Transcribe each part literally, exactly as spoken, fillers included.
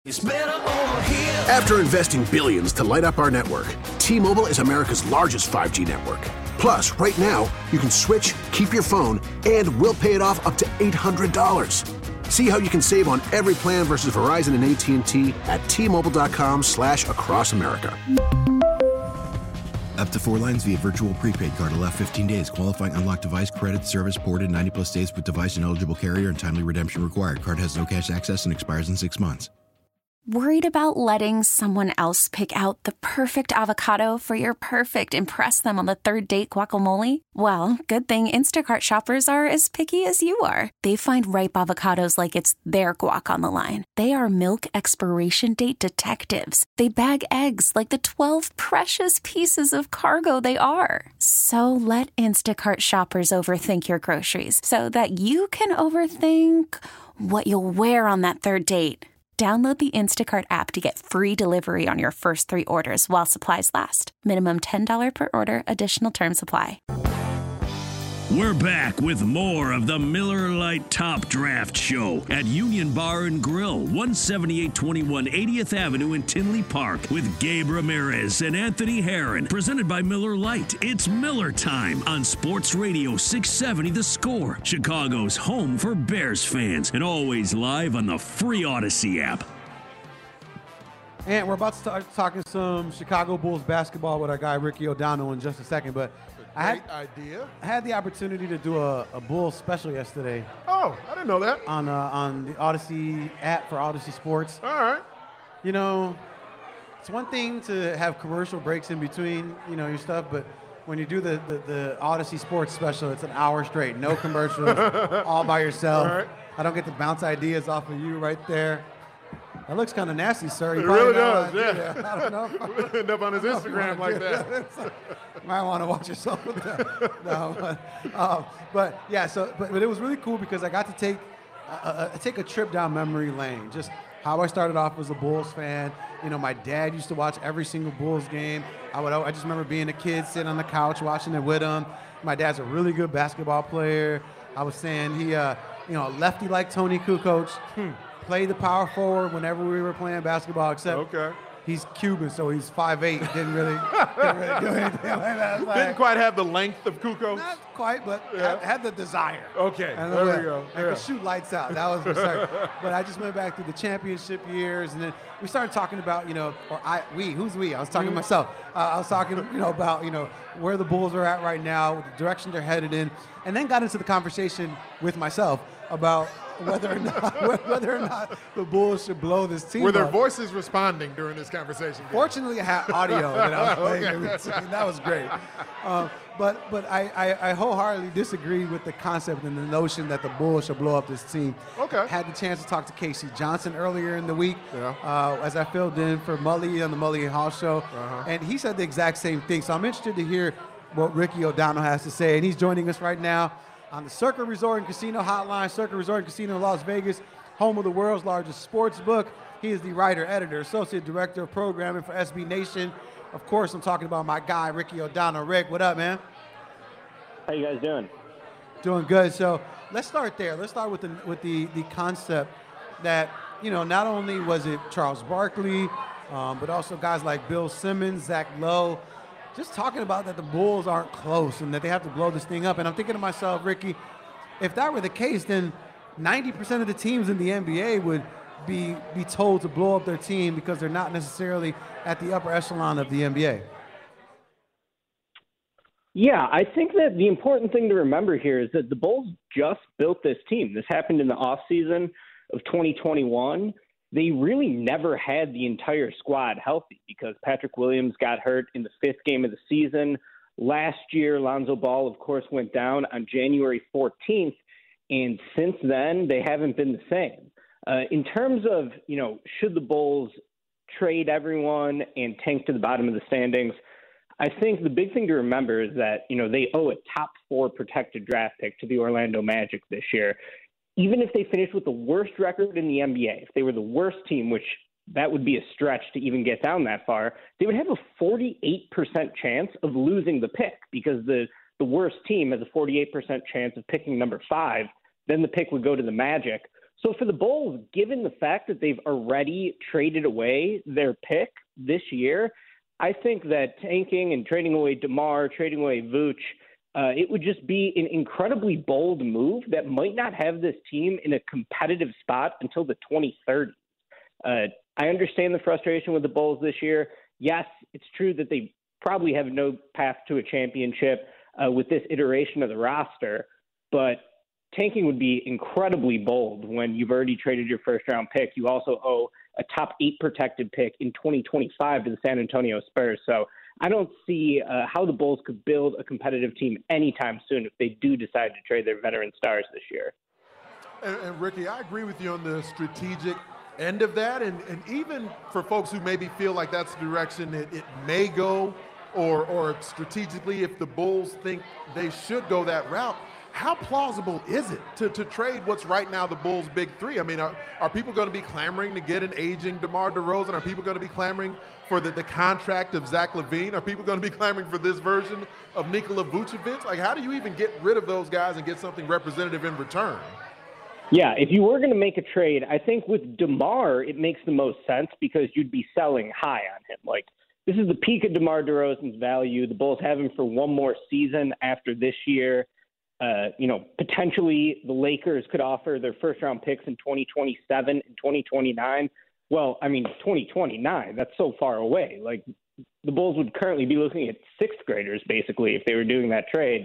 It's better over here. After investing billions to light up our network, T-Mobile is America's largest five G network. Plus, right now, you can switch, keep your phone, and we'll pay it off up to eight hundred dollars. See how you can save on every plan versus Verizon and A T and T at T-Mobile.com slash across America. Up to four lines via virtual prepaid card. Allow fifteen days. Qualifying unlocked device credit service ported ninety plus days with device and eligible carrier and timely redemption required. Card has no cash access and expires in six months. Worried about letting someone else pick out the perfect avocado for your perfect impress them on the third date guacamole? Well, good thing Instacart shoppers are as picky as you are. They find ripe avocados like it's their guac on the line. They are milk expiration date detectives. They bag eggs like the twelve precious pieces of cargo they are. So let Instacart shoppers overthink your groceries so that you can overthink what you'll wear on that third date. Download the Instacart app to get free delivery on your first three orders while supplies last. Minimum ten dollars per order. Additional terms apply. We're back with more of the Miller Lite Top Draft Show at Union Bar and Grill, one seventy-eight twenty-one eightieth Avenue in Tinley Park with Gabe Ramirez and Anthony Herron. Presented by Miller Lite. It's Miller time on Sports Radio six seventy The Score, Chicago's home for Bears fans, and always live on the free Odyssey app. And we're about to start talking some Chicago Bulls basketball with our guy Ricky O'Donnell in just a second, but I had, idea. I had the opportunity to do a, a Bulls special yesterday. Oh, I didn't know that. On uh, on the Odyssey app for Odyssey Sports. All right. You know, it's one thing to have commercial breaks in between, you know, your stuff, but when you do the, the, the Odyssey Sports special, it's an hour straight, no commercials, all by yourself. All right. I don't get to bounce ideas off of you right there. That looks kind of nasty, sir. You It really probably does, know yeah. I don't know. End up on his Instagram like that. Might want to watch yourself with that. No, but, uh, but yeah. So, but, but it was really cool because I got to take uh, uh, take a trip down memory lane. Just how I started off as a Bulls fan. You know, my dad used to watch every single Bulls game. I would. I just remember being a kid sitting on the couch watching it with him. My dad's a really good basketball player. I was saying he, uh, you know, a lefty like Tony Kukoc. Hmm. Played the power forward whenever we were playing basketball, except okay. he's Cuban, so he's five eight. Didn't really, didn't really do anything like that. Like, Didn't quite have the length of Kukoc. Not quite, but Yeah. I had the desire. Okay, And there uh, we go. I Yeah. could shoot lights out. That was for certain. But I just went back to the championship years, and then we started talking about, you know, or I, we, who's we? I was talking to myself. Uh, I was talking, you know, about, you know, where the Bulls are at right now, the direction they're headed in, and then got into the conversation with myself about whether or not whether or not the Bulls should blow this team Were their up. voices responding during this conversation? Fortunately, I had audio that I was playing. Okay. in between. That was great. Um, but but I, I, I wholeheartedly disagree with the concept and the notion that the Bulls should blow up this team. Okay. Had the chance to talk to Casey Johnson earlier in the week Yeah. uh, as I filled in for Mully on the Mully and Hall show. Uh-huh. And he said the exact same thing. So I'm interested to hear what Ricky O'Donnell has to say. And he's joining us right now on the Circa Resort and Casino Hotline. Circa Resort and Casino in Las Vegas, home of the world's largest sports book. He is the writer, editor, associate director of programming for S B Nation. Of course, I'm talking about my guy, Ricky O'Donnell. Rick, what up, man? How you guys doing? Doing good. So let's start there. Let's start with the with the the concept that, you know, not only was it Charles Barkley, um, but also guys like Bill Simmons, Zach Lowe, just talking about that the Bulls aren't close and that they have to blow this thing up. And I'm thinking to myself, Ricky, if that were the case, then ninety percent of the teams in the N B A would be be told to blow up their team because they're not necessarily at the upper echelon of the N B A. Yeah, I think that the important thing to remember here is that the Bulls just built this team. This happened in the offseason of twenty twenty-one. They really never had the entire squad healthy because Patrick Williams got hurt in the fifth game of the season. Last year, Lonzo Ball, of course, went down on January fourteenth, and since then, they haven't been the same. Uh, in terms of, you know, should the Bulls trade everyone and tank to the bottom of the standings, I think the big thing to remember is that, you know, they owe a top four protected draft pick to the Orlando Magic this year. Even if they finished with the worst record in the N B A, if they were the worst team, which that would be a stretch to even get down that far, they would have a forty-eight percent chance of losing the pick because the, the worst team has a forty-eight percent chance of picking number five. Then the pick would go to the Magic. So for the Bulls, given the fact that they've already traded away their pick this year, I think that tanking and trading away DeMar, trading away Vooch, uh, it would just be an incredibly bold move that might not have this team in a competitive spot until the twenty thirties. Uh, I understand the frustration with the Bulls this year. Yes, it's true that they probably have no path to a championship uh, with this iteration of the roster, but tanking would be incredibly bold when you've already traded your first-round pick. You also owe a top eight protected pick in twenty twenty-five to the San Antonio Spurs. So I don't see uh, how the Bulls could build a competitive team anytime soon if they do decide to trade their veteran stars this year. And, and Ricky, I agree with you on the strategic end of that. And, and even for folks who maybe feel like that's the direction it, it may go, or, or strategically if the Bulls think they should go that route, how plausible is it to, to trade what's right now the Bulls' big three? I mean, are, are people going to be clamoring to get an aging DeMar DeRozan? Are people going to be clamoring for the, the contract of Zach LaVine? Are people going to be clamoring for this version of Nikola Vucevic? Like, how do you even get rid of those guys and get something representative in return? Yeah, if you were going to make a trade, I think with DeMar, it makes the most sense because you'd be selling high on him. Like, this is the peak of DeMar DeRozan's value. The Bulls have him for one more season after this year. Uh, you know, potentially the Lakers could offer their first-round picks in twenty twenty-seven and twenty twenty-nine. Well, I mean, twenty twenty-nine, that's so far away. Like, the Bulls would currently be looking at sixth graders, basically, if they were doing that trade.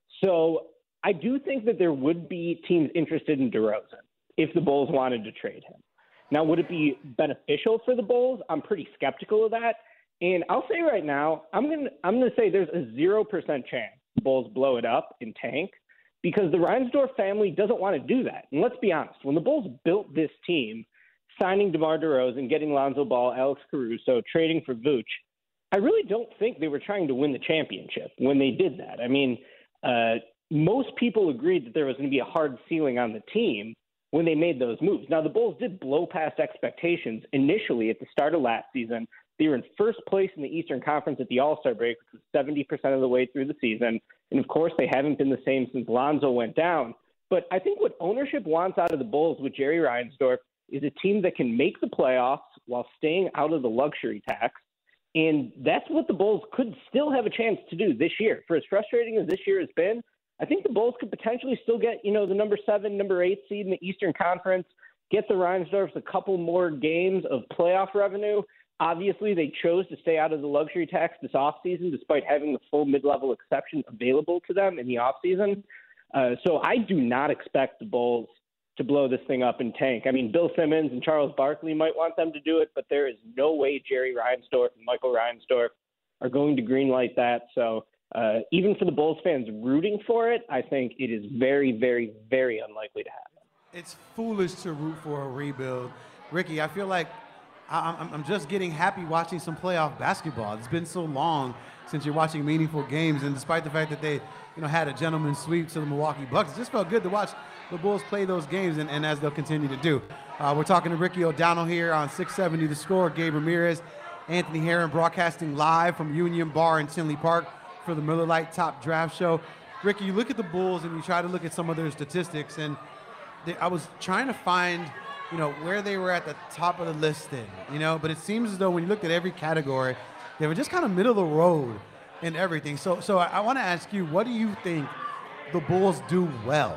So I do think that there would be teams interested in DeRozan if the Bulls wanted to trade him. Now, would it be beneficial for the Bulls? I'm pretty skeptical of that. And I'll say right now, I'm going to I'm going to say there's a zero percent chance the Bulls blow it up and tank, because the Reinsdorf family doesn't want to do that. And let's be honest, when the Bulls built this team, signing DeMar DeRozan, getting Lonzo Ball, Alex Caruso, trading for Vooch, I really don't think they were trying to win the championship when they did that. I mean, uh, most people agreed that there was going to be a hard ceiling on the team when they made those moves. Now, the Bulls did blow past expectations initially at the start of last season. They were in first place in the Eastern Conference at the All-Star break, which was seventy percent of the way through the season. And, of course, they haven't been the same since Lonzo went down. But I think what ownership wants out of the Bulls with Jerry Reinsdorf is a team that can make the playoffs while staying out of the luxury tax. And that's what the Bulls could still have a chance to do this year. For as frustrating as this year has been, I think the Bulls could potentially still get, you know, the number seven, number eight seed in the Eastern Conference, get the Reinsdorfs a couple more games of playoff revenue. Obviously, they chose to stay out of the luxury tax this offseason, despite having the full mid-level exception available to them in the offseason. Uh, so I do not expect the Bulls to blow this thing up and tank. I mean, Bill Simmons and Charles Barkley might want them to do it, but there is no way Jerry Reinsdorf and Michael Reinsdorf are going to greenlight that. So uh, even for the Bulls fans rooting for it, I think it is very, very, very unlikely to happen. It's foolish to root for a rebuild. Ricky, I feel like I'm, I'm just getting happy watching some playoff basketball. It's been so long since you're watching meaningful games, and despite the fact that they, you know, had a gentleman's sweep to the Milwaukee Bucks, it just felt good to watch the Bulls play those games, and, and as they'll continue to do. Uh, we're talking to Ricky O'Donnell here on six seventy The Score. Gabe Ramirez, Anthony Herron broadcasting live from Union Bar in Tinley Park for the Miller Lite Top Draft Show. Ricky, you look at the Bulls and you try to look at some of their statistics, and they, I was trying to find, you know, where they were at the top of the list in, you know, but it seems as though when you looked at every category, they were just kind of middle of the road in everything. So, so I, I want to ask you, what do you think the Bulls do well?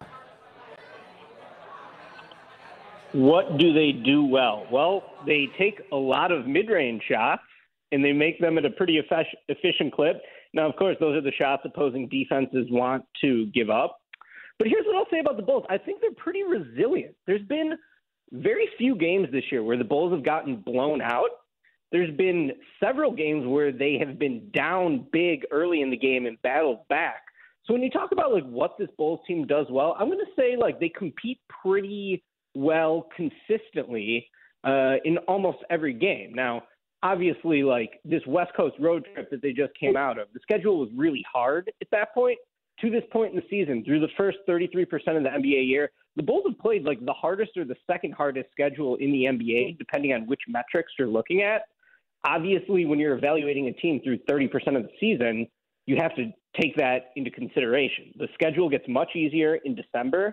What do they do well? Well, they take a lot of mid-range shots, and they make them at a pretty efficient clip. Now, of course, those are the shots opposing defenses want to give up. But here's what I'll say about the Bulls. I think they're pretty resilient. There's been very few games this year where the Bulls have gotten blown out. There's been several games where they have been down big early in the game and battled back. So when you talk about like what this Bulls team does well, I'm going to say like they compete pretty well consistently uh, in almost every game. Now, obviously, like this West Coast road trip that they just came out of, the schedule was really hard at that point. To this point in the season, through the first thirty-three percent of the N B A year, the Bulls have played like the hardest or the second hardest schedule in the N B A, depending on which metrics you're looking at. Obviously, when you're evaluating a team through thirty percent of the season, you have to take that into consideration. The schedule gets much easier in December.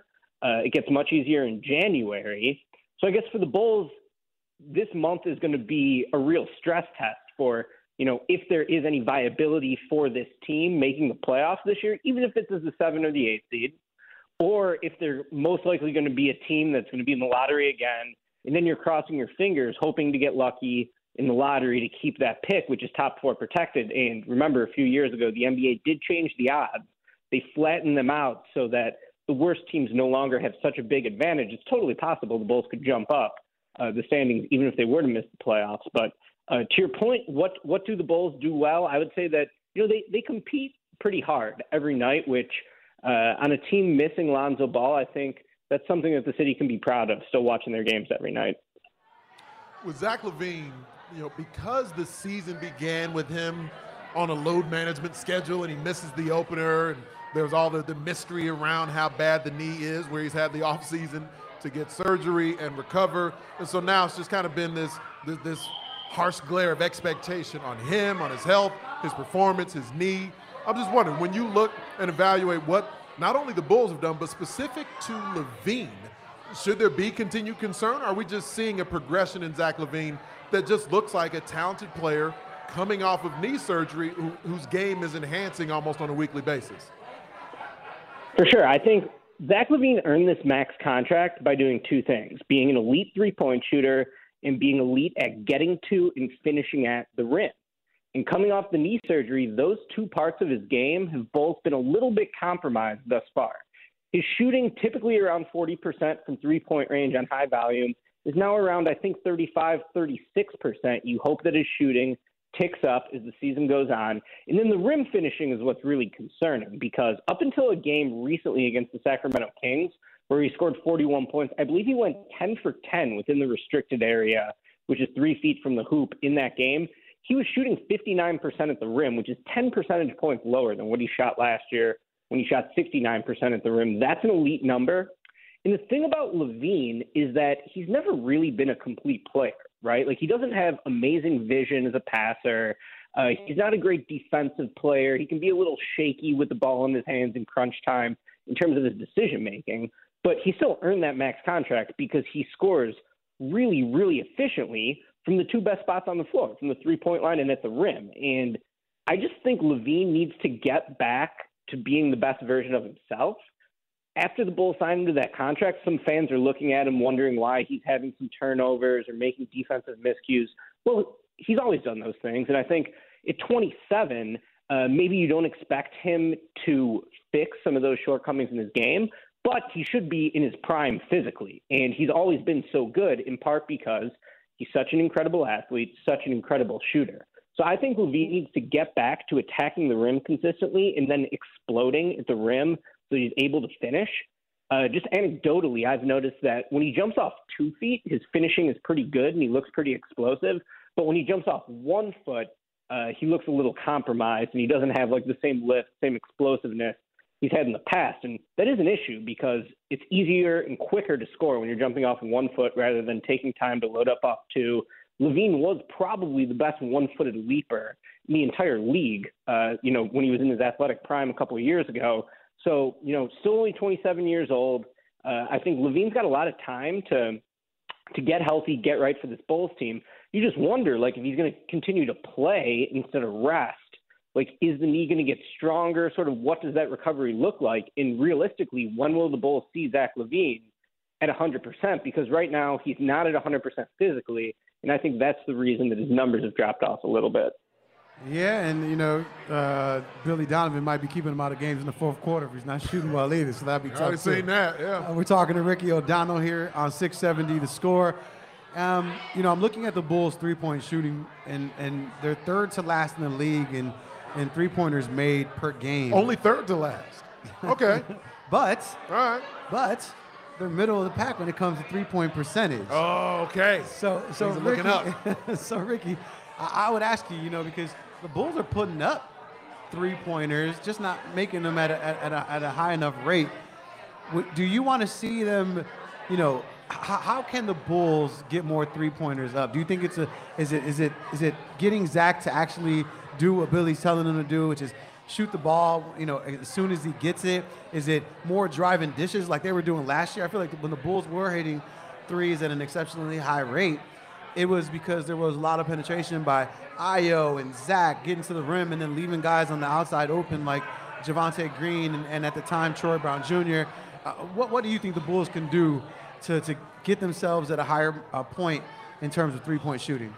Uh, it gets much easier in January. So I guess for the Bulls, this month is going to be a real stress test for, you know, if there is any viability for this team making the playoffs this year, even if it's as the seven or the eight seed, or if they're most likely going to be a team that's going to be in the lottery again. And then you're crossing your fingers, hoping to get lucky in the lottery to keep that pick, which is top four protected. And remember, a few years ago, the N B A did change the odds. They flattened them out so that the worst teams no longer have such a big advantage. It's totally possible the Bulls could jump up uh, the standings, even if they were to miss the playoffs. But uh, to your point, what what do the Bulls do well? I would say that, you know, they, they compete pretty hard every night, which uh, on a team missing Lonzo Ball, I think that's something that the city can be proud of, still watching their games every night. With Zach LaVine, you know, because the season began with him on a load management schedule and he misses the opener, and there's all the, the mystery around how bad the knee is, where he's had the offseason to get surgery and recover. And so now it's just kind of been this, this, this harsh glare of expectation on him, on his health, his performance, his knee. I'm just wondering, when you look and evaluate what not only the Bulls have done, but specific to LaVine, should there be continued concern? Or are we just seeing a progression in Zach LaVine that just looks like a talented player coming off of knee surgery who, whose game is enhancing almost on a weekly basis? For sure. I think Zach LaVine earned this max contract by doing two things: being an elite three-point shooter and being elite at getting to and finishing at the rim. And coming off the knee surgery, those two parts of his game have both been a little bit compromised thus far. His shooting, typically around forty percent from three-point range on high volume, is now around, I think, thirty-five, thirty-six percent. You hope that his shooting ticks up as the season goes on. And then the rim finishing is what's really concerning, because up until a game recently against the Sacramento Kings, where he scored forty-one points, I believe he went ten for ten within the restricted area, which is three feet from the hoop in that game. He was shooting fifty-nine percent at the rim, which is ten percentage points lower than what he shot last year when he shot sixty-nine percent at the rim. That's an elite number. And the thing about LaVine is that he's never really been a complete player, right? Like, he doesn't have amazing vision as a passer. Uh, he's not a great defensive player. He can be a little shaky with the ball in his hands in crunch time in terms of his decision-making. But he still earned that max contract because he scores really, really efficiently from the two best spots on the floor, from the three-point line and at the rim. And I just think LaVine needs to get back to being the best version of himself. After the Bulls signed him to that contract, some fans are looking at him wondering why he's having some turnovers or making defensive miscues. Well, he's always done those things. And I think at twenty-seven, uh, maybe you don't expect him to fix some of those shortcomings in his game, but he should be in his prime physically. And he's always been so good, in part because he's such an incredible athlete, such an incredible shooter. So I think LaVine needs to get back to attacking the rim consistently and then exploding at the rim so he's able to finish. Uh, just anecdotally, I've noticed that when he jumps off two feet, his finishing is pretty good and he looks pretty explosive. But when he jumps off one foot, uh, he looks a little compromised and he doesn't have like the same lift, same explosiveness he's had in the past. And that is an issue because it's easier and quicker to score when you're jumping off one foot rather than taking time to load up off two. LaVine was probably the best one-footed leaper in the entire league, uh, you know, when he was in his athletic prime a couple of years ago. So, you know, still only twenty-seven years old. Uh, I think LaVine's got a lot of time to to get healthy, get right for this Bulls team. You just wonder, like, if he's going to continue to play instead of rest. Like, is the knee going to get stronger? Sort of what does that recovery look like? And realistically, when will the Bulls see Zach LaVine at one hundred percent? Because right now he's not at one hundred percent physically, and I think that's the reason that his numbers have dropped off a little bit. Yeah, and, you know, uh, Billy Donovan might be keeping him out of games in the fourth quarter if he's not shooting well either, so that'd be tough. I've seen that, yeah. Uh, we're talking to Ricky O'Donnell here on six seventy The Score. Um, you know, I'm looking at the Bulls' three-point shooting, and, and they're third to last in the league in, in three-pointers made per game. Only third to last. Okay. but, all right. But they're middle of the pack when it comes to three-point percentage. Oh, okay. So, so Ricky, looking up. so, Ricky, I, I would ask you, you know, because the Bulls are putting up three-pointers, just not making them at a, at a, at a high enough rate. Do you want to see them, you know, how, how can the Bulls get more three-pointers up? Do you think it's a is it is it is it getting Zach to actually do what Billy's telling him to do, which is shoot the ball, you know, as soon as he gets it? Is it more driving dishes like they were doing last year? I feel like when the Bulls were hitting threes at an exceptionally high rate, it was because there was a lot of penetration by Ayo and Zach getting to the rim and then leaving guys on the outside open like Javonte Green and, and at the time Troy Brown Junior Uh, what, what do you think the Bulls can do to, to get themselves at a higher uh, point in terms of three-point shooting?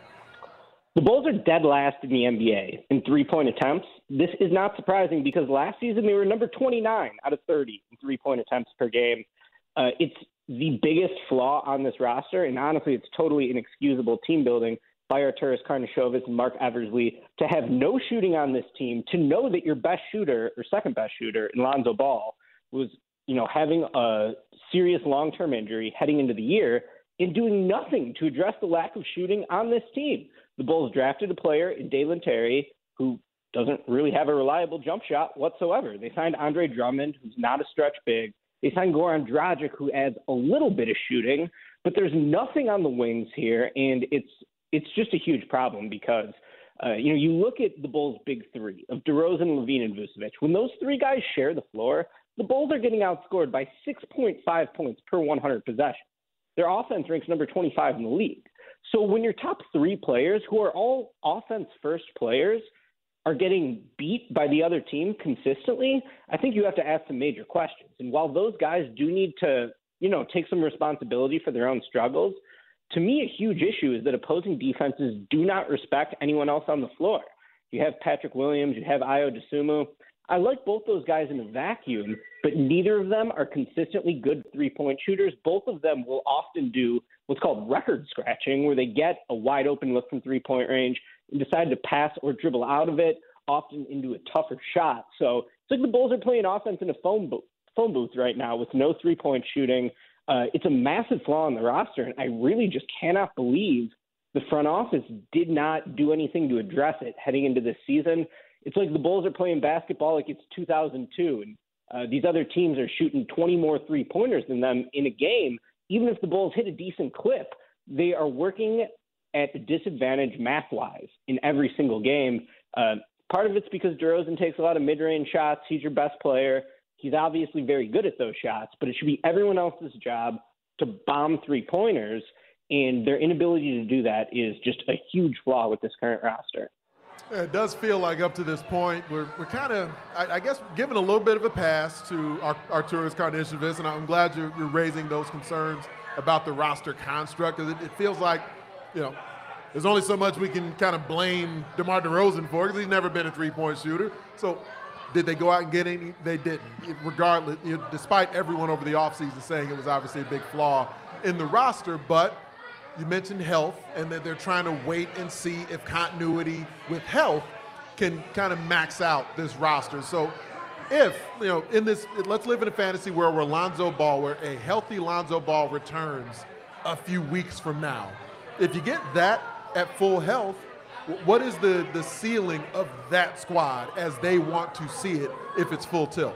The Bulls are dead last in the N B A in three-point attempts. This is not surprising because last season they were number twenty-nine out of thirty in three-point attempts per game. Uh, it's the biggest flaw on this roster, and honestly, it's totally inexcusable team building by Arturas Karnisovas and Mark Eversley to have no shooting on this team, to know that your best shooter or second best shooter, Lonzo Ball, was, you know, having a serious long-term injury heading into the year and doing nothing to address the lack of shooting on this team. The Bulls drafted a player in Dalen Terry who doesn't really have a reliable jump shot whatsoever. They signed Andre Drummond, who's not a stretch big. They signed Goran Dragic, who adds a little bit of shooting, but there's nothing on the wings here, and it's it's just a huge problem because, uh, you know, you look at the Bulls' big three of DeRozan, Levine, and Vucevic. When those three guys share the floor, the Bulls are getting outscored by six point five points per one hundred possessions. Their offense ranks number twenty-five in the league. So when your top three players, who are all offense-first players, are getting beat by the other team consistently, I think you have to ask some major questions. And while those guys do need to, you know, take some responsibility for their own struggles, to me, a huge issue is that opposing defenses do not respect anyone else on the floor. You have Patrick Williams, you have Ayo Dosunmu. I like both those guys in a vacuum, but neither of them are consistently good three-point shooters. Both of them will often do what's called record scratching, where they get a wide open look from three-point range and decide to pass or dribble out of it, often into a tougher shot. So it's like the Bulls are playing offense in a phone, bo- phone booth right now with no three-point shooting. Uh, it's a massive flaw in the roster, and I really just cannot believe the front office did not do anything to address it heading into this season. It's like the Bulls are playing basketball like it's two thousand two, and uh, these other teams are shooting twenty more three-pointers than them in a game. Even if the Bulls hit a decent clip, they are working at a disadvantage math-wise in every single game. Uh, part of it's because DeRozan takes a lot of mid-range shots. He's your best player. He's obviously very good at those shots, but it should be everyone else's job to bomb three-pointers, and their inability to do that is just a huge flaw with this current roster. It does feel like up to this point, we're, we're kind of, I, I guess, giving a little bit of a pass to Ar- Arturas Karnisovas, and I'm glad you're, you're raising those concerns about the roster construct. It, it feels like, you know, there's only so much we can kind of blame DeMar DeRozan for because he's never been a three-point shooter. So did they go out and get any? They didn't. Regardless, you know, despite everyone over the offseason saying it was obviously a big flaw in the roster, but you mentioned health, and that they're trying to wait and see if continuity with health can kind of max out this roster. So if, you know, in this, let's live in a fantasy world where Lonzo Ball, where a healthy Lonzo Ball returns a few weeks from now. If you get that at full health, what is the, the ceiling of that squad as they want to see it if it's full tilt?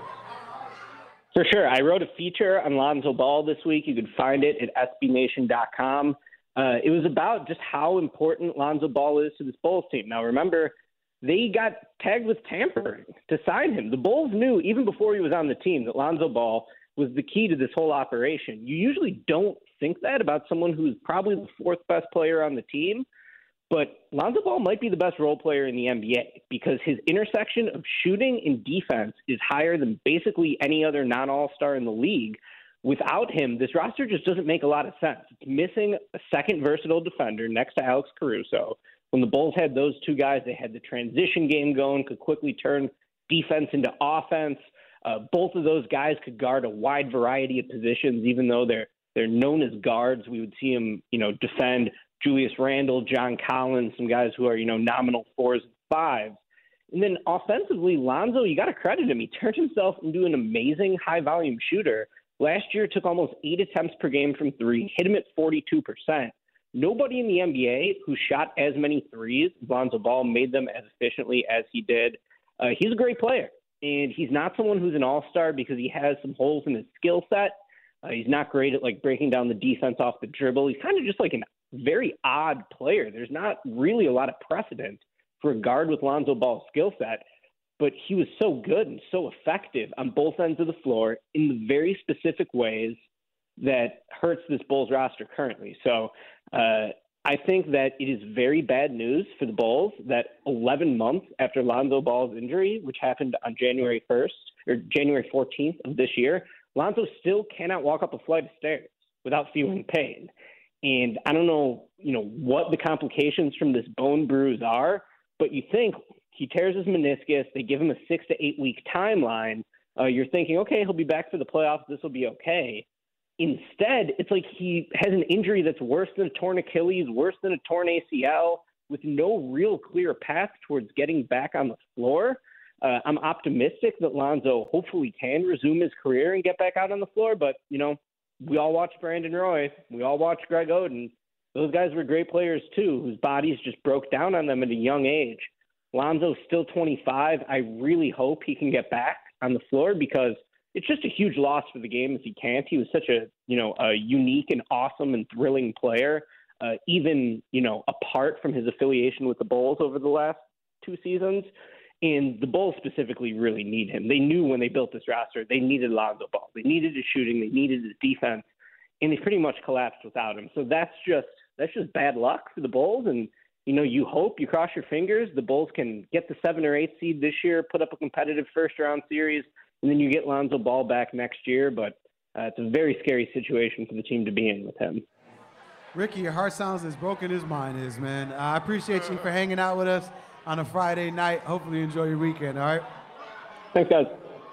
For sure. I wrote a feature on Lonzo Ball this week. You can find it at S B Nation dot com. Uh, it was about just how important Lonzo Ball is to this Bulls team. Now, remember, they got tagged with tampering to sign him. The Bulls knew, even before he was on the team, that Lonzo Ball was the key to this whole operation. You usually don't think that about someone who's probably the fourth best player on the team, but Lonzo Ball might be the best role player in the N B A because his intersection of shooting and defense is higher than basically any other non-all-star in the league. Without him, this roster just doesn't make a lot of sense. It's missing a second versatile defender next to Alex Caruso. When the Bulls had those two guys, they had the transition game going, could quickly turn defense into offense. Uh, both of those guys could guard a wide variety of positions, even though they're they're known as guards. We would see them, you know, defend Julius Randle, John Collins, some guys who are, you know, nominal fours and fives. And then offensively, Lonzo, you got to credit him. He turned himself into an amazing high-volume shooter. Last year, took almost eight attempts per game from three, hit him at forty-two percent. Nobody in the N B A who shot as many threes as Lonzo Ball made them as efficiently as he did. Uh, he's a great player, and he's not someone who's an all-star because he has some holes in his skill set. Uh, he's not great at, like, breaking down the defense off the dribble. He's kind of just like a very odd player. There's not really a lot of precedent for a guard with Lonzo Ball's skill set. but he was so good and so effective on both ends of the floor in the very specific ways that hurts this Bulls roster currently. So uh, I think that it is very bad news for the Bulls that eleven months after Lonzo Ball's injury, which happened on January first or January fourteenth of this year, Lonzo still cannot walk up a flight of stairs without feeling pain. And I don't know, you know, what the complications from this bone bruise are, but you think he tears his meniscus, they give him a six to eight week timeline. Uh, you're thinking, okay, he'll be back for the playoffs. This will be okay. Instead, it's like he has an injury that's worse than a torn Achilles, worse than a torn A C L, with no real clear path towards getting back on the floor. Uh, I'm optimistic that Lonzo hopefully can resume his career and get back out on the floor, but, you know, we all watched Brandon Roy. We all watched Greg Oden. Those guys were great players, too, whose bodies just broke down on them at a young age. Lonzo's still twenty-five. I really hope he can get back on the floor because it's just a huge loss for the game if he can't. He was such a, you know, a unique and awesome and thrilling player, uh, even, you know, apart from his affiliation with the Bulls over the last two seasons. And the Bulls specifically really need him. They knew when they built this roster, they needed Lonzo Ball. They needed his shooting. They needed his defense. And they pretty much collapsed without him. So that's just that's just bad luck for the Bulls. And, you know, you hope, you cross your fingers, the Bulls can get the seven or eight seed this year, put up a competitive first-round series, and then you get Lonzo Ball back next year. But uh, it's a very scary situation for the team to be in with him. Ricky, your heart sounds as broken as mine is, man. Uh, I appreciate you for hanging out with us on a Friday night. Hopefully you enjoy your weekend, all right? Thanks, guys.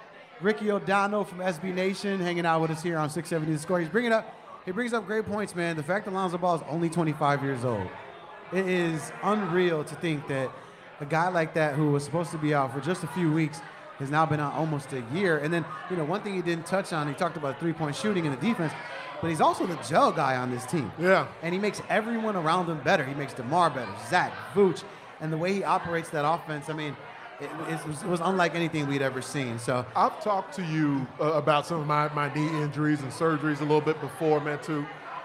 Ricky O'Donnell from S B Nation hanging out with us here on six seventy The Score. He's bringing up, he brings up great points, man. The fact that Lonzo Ball is only twenty-five years old. It is unreal to think that a guy like that who was supposed to be out for just a few weeks has now been out almost a year. And then, you know, one thing he didn't touch on, he talked about three-point shooting and the defense, but he's also the gel guy on this team. Yeah. And he makes everyone around him better. He makes DeMar better, Zach, Vooch, and the way he operates that offense, I mean, it, it, was, it was unlike anything we'd ever seen. So I've talked to you uh, about some of my, my knee injuries and surgeries a little bit before, man, too.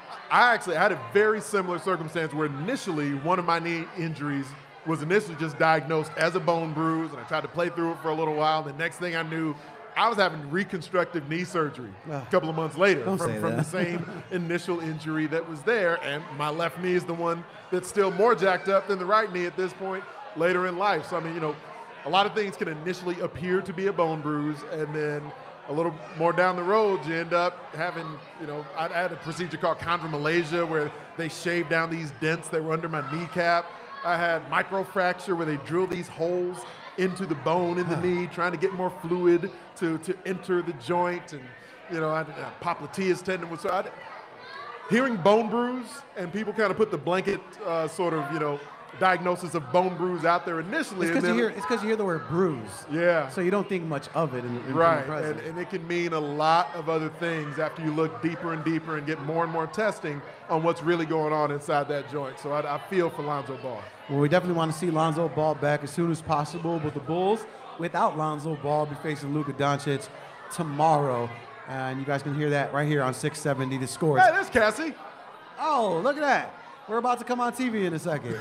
I actually had a very similar circumstance where initially one of my knee injuries was initially just diagnosed as a bone bruise, and I tried to play through it for a little while. The next thing I knew, I was having reconstructive knee surgery a couple of months later Don't from, say from that. the same initial injury that was there, and my left knee is the one that's still more jacked up than the right knee at this point later in life. So, I mean, you know, a lot of things can initially appear to be a bone bruise, and then a little more down the road, you end up having, you know, I had a procedure called chondromalacia where they shaved down these dents that were under my kneecap. I had microfracture where they drill these holes into the bone in the knee, trying to get more fluid to, to enter the joint. And, you know, I had a popliteus tendon. So I, hearing bone bruise and people kind of put the blanket uh, sort of, you know, diagnosis of bone bruise out there initially. it's because you, you hear the word bruise. Yeah. So you don't think much of it in, in Right, the present. and, and it can mean a lot of other things after you look deeper and deeper and get more and more testing on what's really going on inside that joint. So I, I feel for Lonzo Ball. Well, we definitely want to see Lonzo Ball back as soon as possible, but the Bulls, without Lonzo Ball, be facing Luka Doncic tomorrow. And you guys can hear that right here on six seventy The Score. Hey, there's Cassie. Oh, look at that. We're about to come on T V in a second.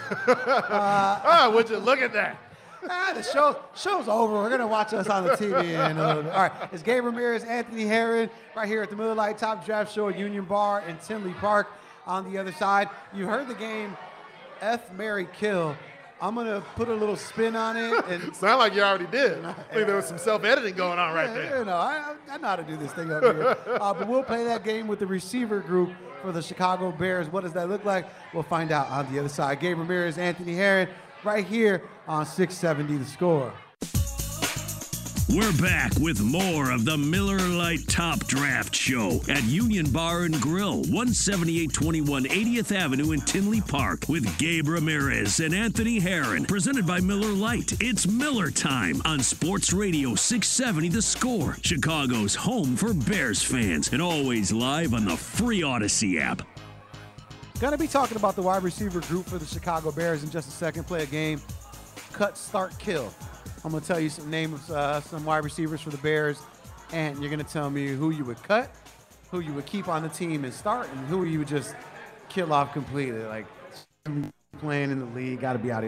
Ah, would you look at that? Ah, the show, show's over. We're going to watch us on the T V in a little bit. All right, it's Gabe Ramirez, Anthony Herron, right here at the Miller Lite Top Draft Show at Union Bar in Tinley Park. On the other side, you heard the game F, Marry, Kill. I'm going to put a little spin on it. And Sound like you already did. I think there was some self-editing going on right yeah, there. You know, I, I know how to do this thing up here. uh, but we'll play that game with the receiver group for the Chicago Bears. What does that look like? We'll find out on the other side. Gabe Ramirez, Anthony Herron, right here on six seventy The Score. We're back with more of the Miller Lite Top Draft Show at Union Bar and Grill, one seventy-eight twenty-one eightieth Avenue in Tinley Park, with Gabe Ramirez and Anthony Herron. Presented by Miller Lite. It's Miller time on Sports Radio six seventy The Score, Chicago's home for Bears fans, and always live on the free Odyssey app. Going to be talking about the wide receiver group for the Chicago Bears in just a second. Play a game, cut, start, kill. I'm going to tell you some names, uh, some wide receivers for the Bears, and you're going to tell me who you would cut, who you would keep on the team and start, and who you would just kill off completely. Like, playing in the league, got to be out of here.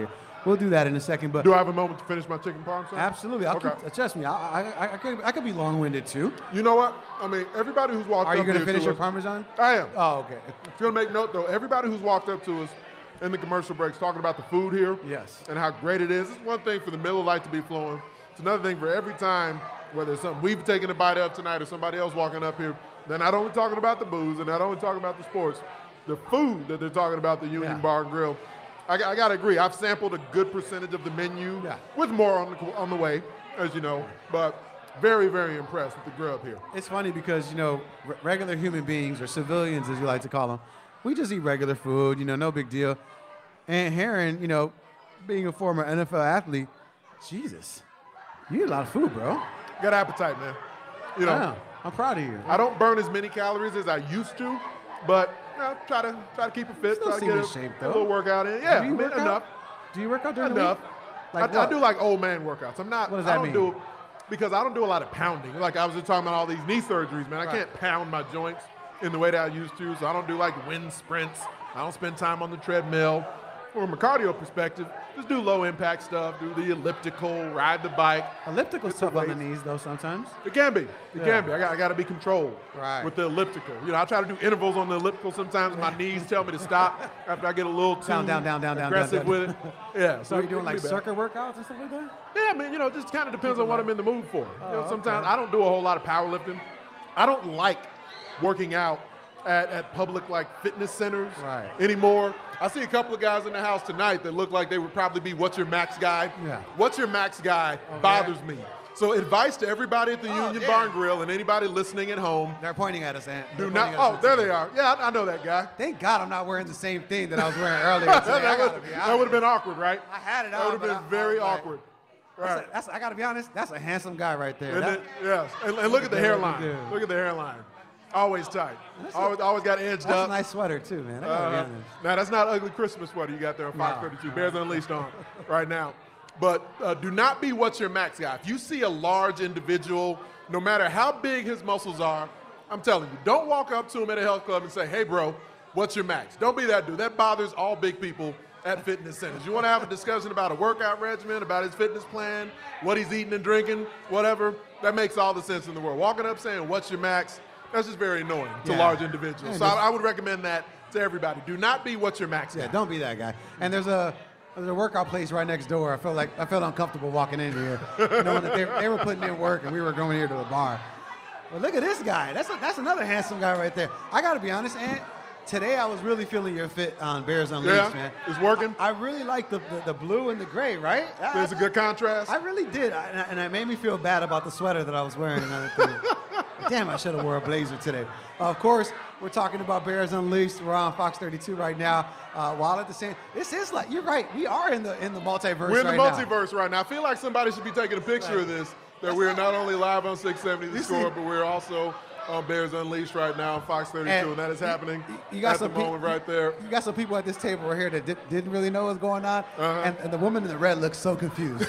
we'll do that in a second. But do I have a moment to finish my chicken parm? Sir? Absolutely. I'll Okay. keep, trust me, I, I, I, could, I could be long-winded too. You know what? I mean, everybody who's walked Are up you going to here finish to your us- Parmesan? I am. Oh, okay. If you're going to make note, though, everybody who's walked up to us in the commercial breaks talking about the food here Yes. and how great it is, it's one thing for the Miller Lite to be flowing. It's another thing for every time, whether it's something we've taken a bite of tonight or somebody else walking up here, they're not only talking about the booze and not only talking about the sports, the food that they're talking about, the Union Yeah. Bar and Grill. I, I got to agree. I've sampled a good percentage of the menu Yeah. with more on the, on the way, as you know, but very, very impressed with the grub here. It's funny because, you know, r- regular human beings, or civilians as you like to call them, we just eat regular food, you know, no big deal. And Heron, you know, being a former N F L athlete, Jesus, you eat a lot of food, bro. Got appetite, man. You know, Wow. I'm proud of you. I don't burn as many calories as I used to, but you know, try to try to keep it fit. Still Try to seem get in a, shape, a though. little workout in. Yeah, Do you I mean, work out? enough. Do you work out during Enough. the week? Like I, I what? do like old man workouts. I'm not. What does I that don't mean? do because I don't do a lot of pounding. Like I was just talking about all these knee surgeries, man. I Right. can't pound my joints in the way that I used to, so I don't do like wind sprints. I don't spend time on the treadmill. From a cardio perspective, just do low impact stuff. Do the elliptical, ride the bike. Elliptical's Lift the tough on the weights. knees, though, sometimes. It can be. It Yeah. can be. I got, I got to be controlled Right. with the elliptical. You know, I try to do intervals on the elliptical sometimes, and my knees tell me to stop after I get a little too Down, down, down, down, down, aggressive down, with down. it. Yeah. So you're it doing can like be bad. circuit workouts and stuff like that? Yeah, man. You know, it just kind of depends on what I'm in the mood for. You know, Oh, sometimes okay. I don't do a whole lot of powerlifting. I don't like working out at, at public like fitness centers Right. anymore. I see a couple of guys in the house tonight that look like they would probably be What's Your Max guy. Yeah. What's Your Max guy Oh, bothers me. So advice to everybody at the Oh, Union yeah. Bar and Grill and anybody listening at home. They're pointing at us, Ant. They're Do not. pointing at us. Oh, there they are. Yeah, I, I know that guy. Thank God I'm not wearing the same thing that I was wearing earlier today. I that gotta would be that would have honest. been awkward, right? I had it That on, would have but been I- I very was like- awkward. That's Right. a, that's, I got to be honest, that's a handsome guy right there. And That- then, yes, and, and look at the Yeah, hairline. dude. Look at the hairline. Always tight. That's a- Always, always got edged that's up. a nice sweater, too, man. I gotta be Uh, honest. now that's not ugly Christmas sweater you got there on Fox No. thirty-two. Bears Unleashed on right now. But uh, do not be What's Your Max guy. If you see a large individual, no matter how big his muscles are, I'm telling you, don't walk up to him at a health club and say, hey, bro, what's your max? Don't be that dude. That bothers all big people at fitness centers. You want to have a discussion about a workout regimen, about his fitness plan, what he's eating and drinking, whatever, that makes all the sense in the world. Walking up saying, what's your max? That's just very annoying to Yeah. large individuals. And So it's- I, I would recommend that to everybody. Do not be what's your max Yeah, guy. don't be that guy. And there's a there's a workout place right next door. I felt like I felt uncomfortable walking in here, knowing that they, they were putting in work and we were going here to a bar. But look at this guy. That's a, that's another handsome guy right there. I got to be honest, Ant. Today I was really feeling your fit on Bears Unleashed, Yeah, man. it's working. I, I really like the, the the blue and the gray, right? I- There's a good contrast. I really did, I, and, I, and it made me feel bad about the sweater that I was wearing and everything. Damn, I should have wore a blazer today. Uh, of course, we're talking about Bears Unleashed. We're on Fox thirty-two right now. Uh, while at the same, this is like you're right. We are in the in the multiverse. We're in the right now. multiverse right now. I feel like somebody should be taking a picture of this, that we're not only live on six seventy The You Score, see- but we're also on Bears Unleashed right now on Fox thirty-two, and, And that is happening You got at the some pe- moment right there. You got some people at this table right here that di- didn't really know what's going on, Uh-huh. and, and the woman in the red looks so confused.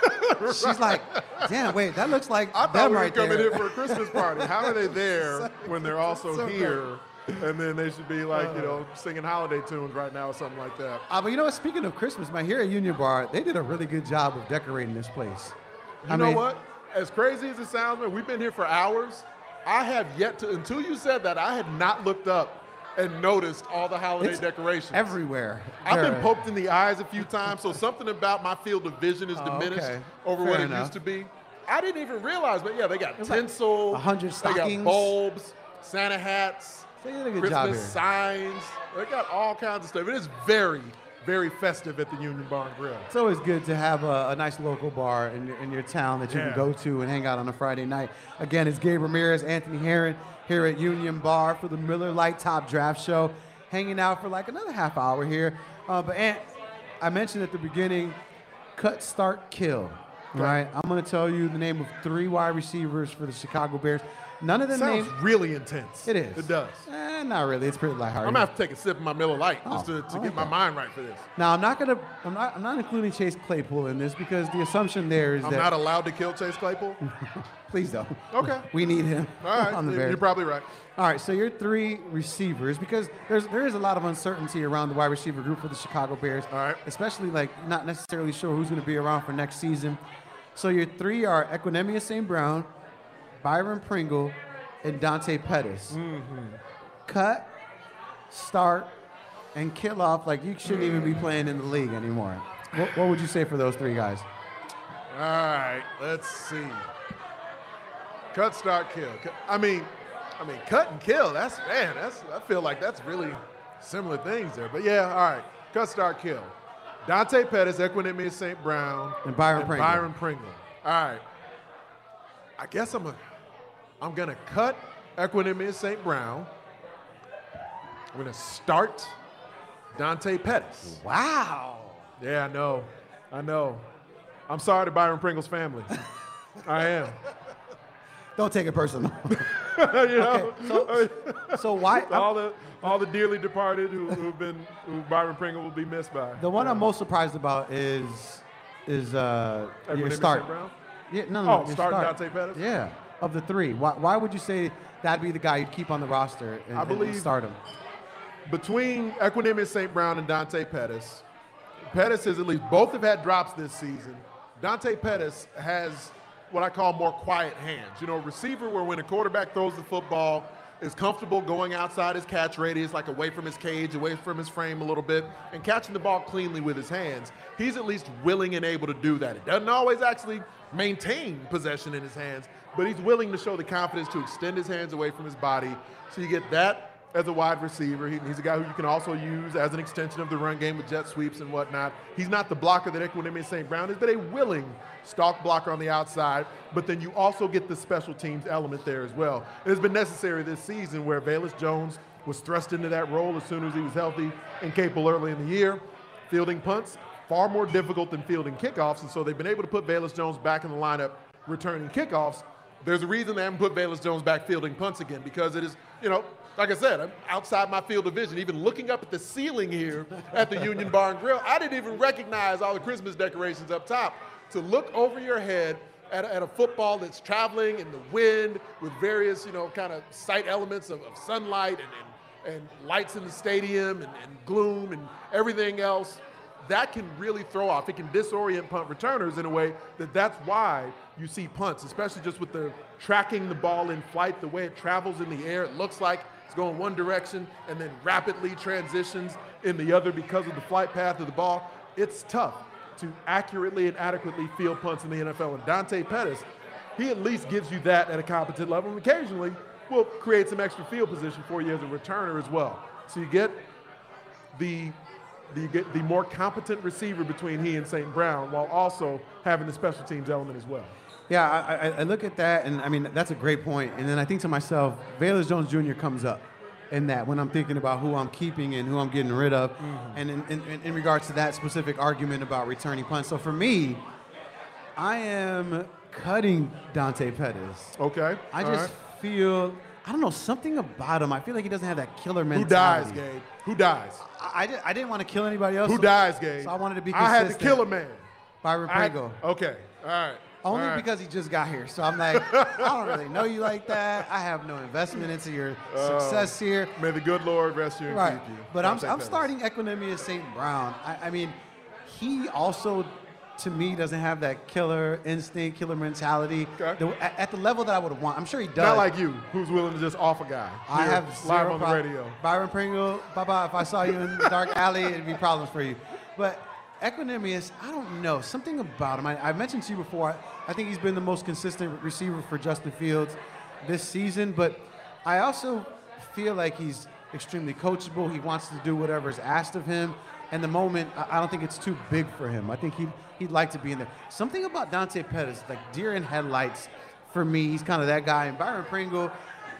She's like, "Damn, wait, that looks like I thought them we were right coming there." here for a Christmas party. How are they there when they're also so here? And then they should be like, you know, singing holiday tunes right now or something like that. Uh, but you know what? Speaking of Christmas, man, here at Union Bar, they did a really good job of decorating this place. You I know mean, what? As crazy as it sounds, man, we've been here for hours. I have yet to, until you said that, I had not looked up and noticed all the holiday It's decorations. everywhere. I've been There- poked in the eyes a few times, so something about my field of vision is Oh, diminished okay. over Fair what it enough. used to be. I didn't even realize, but yeah, they got was like tinsel, a hundred they got stockings. bulbs, Santa hats, They did a good Christmas job here. signs. They got all kinds of stuff. It is very, very festive at the Union Bar and Grill. It's always good to have a, a nice local bar in your, in your town that you Yeah. can go to and hang out on a Friday night. Again, it's Gabe Ramirez, Anthony Herron here at Union Bar for the Miller Lite Top Draft Show, hanging out for like another half hour here. Uh, but Ant, I mentioned at the beginning, cut, start, kill. Right? I'm going to tell you the name of three wide receivers for the Chicago Bears. None of them Sounds named. really intense. It is. It does. Eh, Eh, not really. It's pretty lighthearted. I'm gonna have to take a sip of my Miller Lite Oh, just to, to I get like my that. mind right for this. Now I'm not gonna. I'm not. I'm not including Chase Claypool in this because the assumption there is I'm that. not allowed to kill Chase Claypool. Please don't. Okay. We need him All right, on the you're Bears. probably right. All right, so your three receivers, because there's there is a lot of uncertainty around the wide receiver group for the Chicago Bears. All right. Especially like not necessarily sure who's going to be around for next season. So your three are Equinemius Saint Brown, Byron Pringle, and Dante Pettis. Mm-hmm. Cut, start, and kill off like you shouldn't even be playing in the league anymore. What, what would you say for those three guys? All right, let's see. Cut, start, kill. Cut- I mean, I mean, cut and kill. That's man. That's I feel like that's really similar things there. But yeah, all right. Cut, start, kill. Dante Pettis, Equinemius Saint Brown, And Byron and Pringle. Byron Pringle. All right. I guess I'm a, I'm gonna cut Equinemius Saint Brown. I'm gonna start Dante Pettis. Wow. Yeah, I know. I know. I'm sorry to Byron Pringle's family. I am. Don't take it personal. you know, so, so why? all the all the dearly departed who, who've been who Byron Pringle will be missed by. The one Yeah. I'm most surprised about is is uh, your Equinemius start. Saint Brown? Yeah, no, no, Oh, your start start. Dante Pettis? Yeah, of the three, why, why would you say that'd be the guy you'd keep on the roster and, I and- and believe- start him? Between Equinemius Saint Brown and Dante Pettis, Pettis has at least both have had drops this season. Dante Pettis has what I call more quiet hands. You know, a receiver where when a quarterback throws the football, is comfortable going outside his catch radius, like away from his cage, away from his frame a little bit, and catching the ball cleanly with his hands. He's at least willing and able to do that. He doesn't always actually maintain possession in his hands, but he's willing to show the confidence to extend his hands away from his body. So you get that as a wide receiver. He, he's a guy who you can also use as an extension of the run game with jet sweeps and whatnot. He's not the blocker that Equinemius Saint Brown is, but a willing stalk blocker on the outside. But then you also get the special teams element there as well. It has been necessary this season where Velus Jones was thrust into that role as soon as he was healthy and capable early in the year. Fielding punts, far more difficult than fielding kickoffs, and so they've been able to put Velus Jones back in the lineup returning kickoffs. There's a reason they haven't put Velus Jones back fielding punts again, because it is, you know, like I said, I'm outside my field of vision. Even looking up at the ceiling here at the Union Bar and Grill, I didn't even recognize all the Christmas decorations up top. To look over your head at a, at a football that's traveling in the wind with various, you know, kind of sight elements of, of sunlight and, and, and lights in the stadium and, and gloom and everything else, that can really throw off. It can disorient punt returners in a way that that's why you see punts, especially just with the tracking the ball in flight, the way it travels in the air. It looks like it's going one direction and then rapidly transitions in the other because of the flight path of the ball. It's tough to accurately and adequately field punts in the N F L. And Dante Pettis, he at least gives you that at a competent level, and occasionally will create some extra field position for you as a returner as well. So you get the the, get the more competent receiver between he and Saint Brown, while also having the special teams element as well. Yeah, I, I, I look at that, and I mean, that's a great point. And then I think to myself, Velus Jones Junior comes up in that when I'm thinking about who I'm keeping and who I'm getting rid of, mm-hmm. and in, in, in regards to that specific argument about returning punts. So for me, I am cutting Dante Pettis. Okay. I All just right. feel, I don't know, something about him. I feel like he doesn't have that killer Who mentality. dies, Gabe? Who dies? I, I, did, I didn't want to kill anybody else. Who so, dies, Gabe? So I wanted to be I consistent. had to kill a man. Byron I had- Pringle. Okay. All right. Only All right. because he just got here. So I'm like, I don't really know you like that. I have no investment into your success here. May the good Lord rest you and Right. keep you. But I'm, Dante I'm Pettis. starting Equinemius Saint Brown. I, I mean, he also, to me, doesn't have that killer instinct, killer mentality. Okay. The, at, at the level that I would want. I'm sure he does. Not like you, who's willing to just off a guy. I here, have live zero on the prob- radio. Byron Pringle, bye-bye. If I saw you in the dark alley, it'd be problems for you. But Equinemius, I don't know. Something about him. I, I mentioned to you before, I, I think he's been the most consistent receiver for Justin Fields this season. But I also feel like he's extremely coachable. He wants to do whatever is asked of him. And the moment, I, I don't think it's too big for him. I think he'd, he'd like to be in there. Something about Dante Pettis, like deer in headlights for me. He's kind of that guy. And Byron Pringle,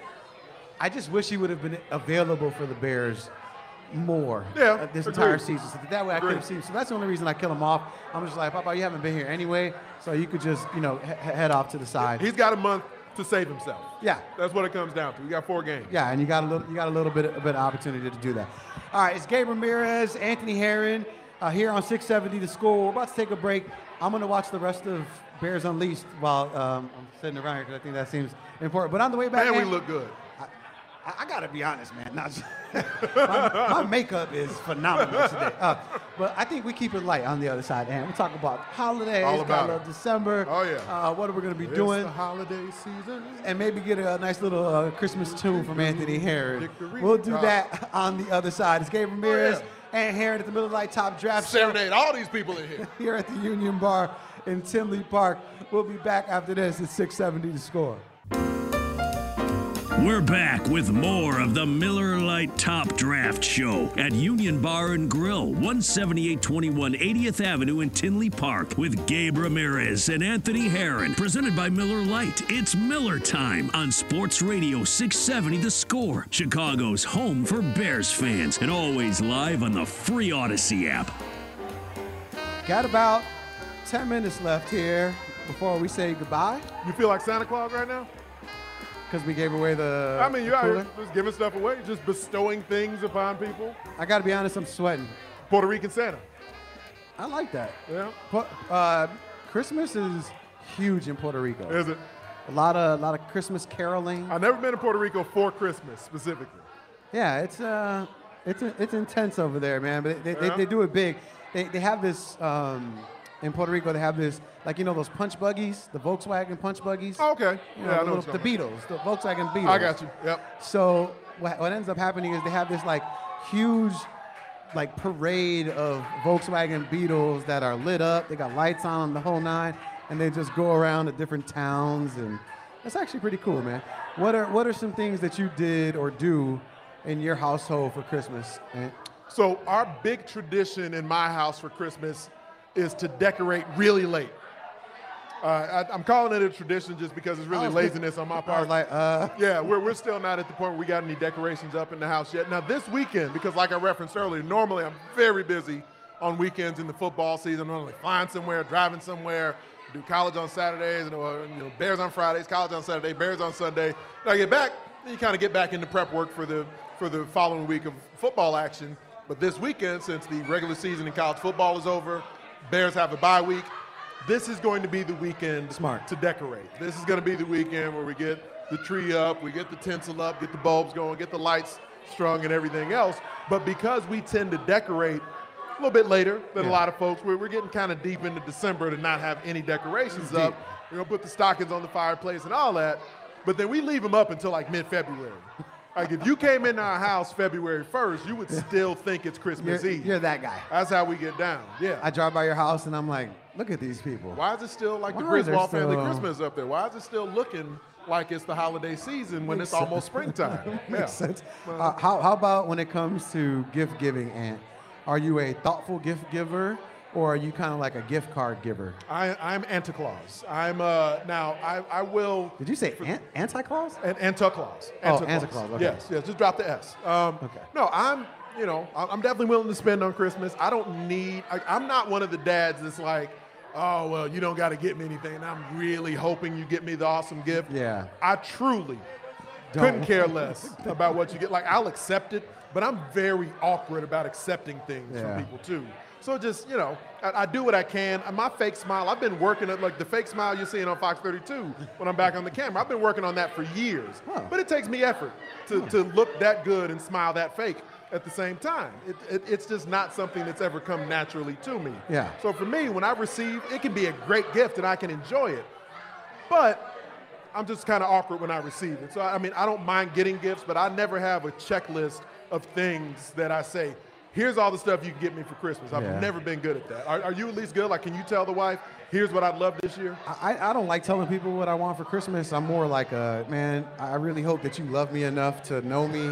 I just wish he would have been available for the Bears more Yeah, uh, this agreed. entire season. So that way I could have Agreed. seen. So that's the only reason I kill him off. I'm just like, Papa, you haven't been here anyway, so you could just, you know, he- head off to the side. He's got a month. to save himself. Yeah. That's what it comes down to. We got four games. Yeah, and you got a little, you got a little bit, a bit of opportunity to do that. All right, it's Gabe Ramirez, Anthony Herron, uh, here on six seventy The Score. We're about to take a break. I'm going to watch the rest of Bears Unleashed while um, I'm sitting around here because I think that seems important. But on the way back, Man, we man, look good. I, I got to be honest, man. Not just, my, my makeup is phenomenal today. Uh, but I think we keep it light on the other side. And we talk about holidays, All about got a little December. Oh, yeah. Uh, what are we going to be It's doing? the holiday season. And maybe get a nice little uh, Christmas tune from Anthony Herron. Victory. We'll do that on the other side. It's Gabe Ramirez Oh, and Herron at the Miller Lite Top Draft Show Serenade all these people in here. here at the Union Bar in Tinley Park. We'll be back after this at six seventy The Score. We're back with more of the Miller Lite Top Draft Show at Union Bar and Grill, one seventy-eight twenty-one eightieth Avenue in Tinley Park with Gabe Ramirez and Anthony Herron. Presented by Miller Lite. It's Miller time on Sports Radio six seventy The Score, Chicago's home for Bears fans, and always live on the free Odyssey app. Got about ten minutes left here before we say goodbye You feel like Santa Claus right now? because we gave away the I mean, you're the out cooler. here just giving stuff away, just bestowing things upon people. I got to be honest, I'm sweating. Puerto Rican Santa. I like that. Yeah. Pu- Uh, Christmas is huge in Puerto Rico. Is it? A lot of, a lot of Christmas caroling. I've never been to Puerto Rico for Christmas specifically. Yeah, it's uh, it's it's intense over there, man. But they, they, Yeah. they do it big. They they have this um, in Puerto Rico. They have this, like, you know, those punch buggies, the Volkswagen punch buggies. Oh, okay. You yeah, know, I the, know little, what the you're Beatles, the Volkswagen Beatles. I got you. Yep. So what, what ends up happening is they have this like huge, like parade of Volkswagen Beetles that are lit up. They got lights on them, the whole nine, and they just go around to different towns, and it's actually pretty cool, man. What are what are some things that you did or do in your household for Christmas? Man? So our big tradition in my house for Christmas is to decorate really late. Uh, I, I'm calling it a tradition just because it's really I was- laziness on my I part. was like, uh, Yeah, we're, we're still not at the point where we got any decorations up in the house yet. Now, this weekend, because like I referenced earlier, normally I'm very busy on weekends in the football season. I'm normally flying somewhere, driving somewhere, do college on Saturdays, and uh, you know, Bears on Fridays, college on Saturday, Bears on Sunday. Then I get back, then you kind of get back into prep work for the for the following week of football action. But this weekend, since the regular season in college football is over, Bears have a bye week. This is going to be the weekend Smart. to decorate. This is going to be the weekend where we get the tree up, we get the tinsel up, get the bulbs going, get the lights strung and everything else. But because we tend to decorate a little bit later than Yeah. a lot of folks, we're, we're getting kind of deep into December to not have any decorations Deep. up. We're going to put the stockings on the fireplace and all that. But then we leave them up until like mid-February. Like if you came into our house February first, you would still think it's Christmas you're, Eve. you're that guy. That's how we get down. Yeah. I drive by your house and I'm like, look at these people. Why is it still like the Why is there Griswold family still- Christmas up there? Why is it still looking like it's the holiday season when Makes it's almost springtime? Makes Yeah. sense. Uh, how, how about when it comes to gift giving, Ant? Are you a thoughtful gift giver, or are you kind of like a gift card giver? I, I'm Santa Claus. I'm uh, now I, I will. Did you say ant, anti-Claus? And Santa Claus. Oh, Santa Santa Claus, okay. Yes, yes. Just drop the S. Um, Okay. No, I'm. You know, I'm I'm definitely willing to spend on Christmas. I don't need. I, I'm not one of the dads that's like, oh well, you don't got to get me anything. I'm really hoping you get me the awesome gift. Yeah. I truly Don't. couldn't care less about what you get. Like I'll accept it, but I'm very awkward about accepting things Yeah. from people too. So just, you know, I, I do what I can. And my fake smile, I've been working at, like, the fake smile you're seeing on Fox thirty-two when I'm back on the camera. I've been working on that for years. Huh. But it takes me effort to, to look that good and smile that fake at the same time. It, it, it's just not something that's ever come naturally to me. Yeah. So for me, when I receive, it can be a great gift and I can enjoy it. But I'm just kind of awkward when I receive it. So, I mean, I don't mind getting gifts, but I never have a checklist of things that I say, here's all the stuff you can get me for Christmas. I've Yeah. never been good at that. Are, are you at least good? Like, can you tell the wife, here's what I'd love this year? I, I don't like telling people what I want for Christmas. I'm more like, a, man, I really hope that you love me enough to know me